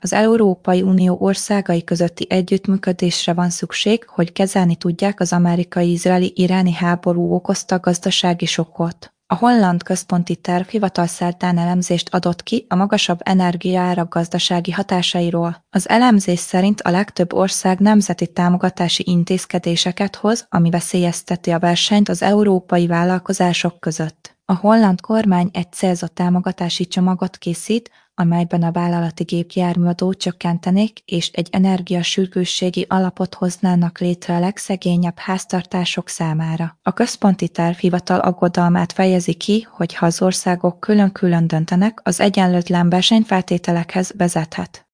Az Európai Unió országai közötti együttműködésre van szükség, hogy kezelni tudják az amerikai-izraeli-iráni háború okozta gazdasági sokkot. A holland központi terv szerdán elemzést adott ki a magasabb energiaárak gazdasági hatásairól. Az elemzés szerint a legtöbb ország nemzeti támogatási intézkedéseket hoz, ami veszélyezteti a versenyt az európai vállalkozások között. A holland kormány egy célzott támogatási csomagot készít, amelyben a vállalati gépjárműadót csökkentenék és egy energiasürgősségi alapot hoznának létre a legszegényebb háztartások számára. A központi tervhivatal aggodalmát fejezi ki, hogy ha az országok külön-külön döntenek, az egyenlőtlen versenyfeltételekhez vezethet.